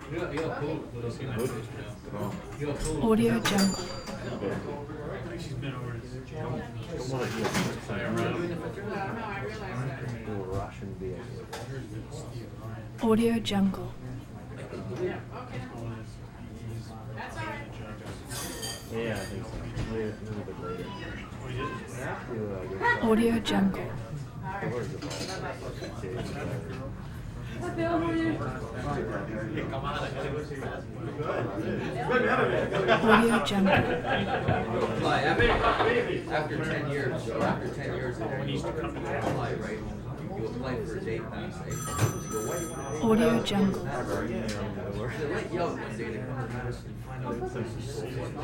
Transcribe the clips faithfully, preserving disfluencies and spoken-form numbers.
Audio Jungle. Audio Jungle. Yeah, I think so. A little bit later. Audio Jungle. Audio Jungle. After ten years, so after ten years, when you apply, right? You apply for a day pass. You go, why do you want to Audio Jungle. They let you out one day to come to Madison and find out places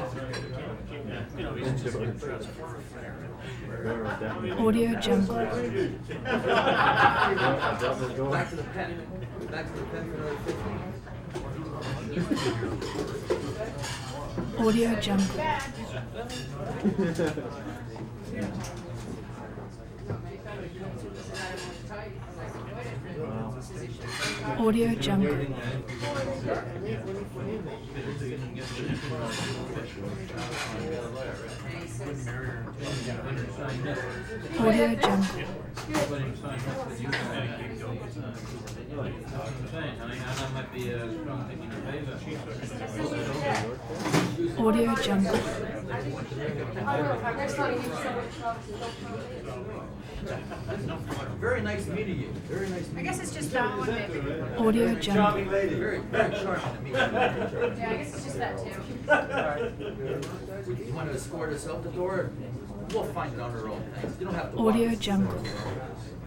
Audio Jungle. Back to the pen. Back to the pen for another fifteen. Audio Jungle. Audio Jungle. Audio Jungle. Audio Jungle. Very nice meeting you. Very nice meeting you. I guess it's just that one, maybe. Audio Jungle. Very, very charming to meet you. Yeah, I guess it's just that too. You want to escort us out the door? We'll find it on our own. Thanks. You don't have to. Audio walk us. Jungle.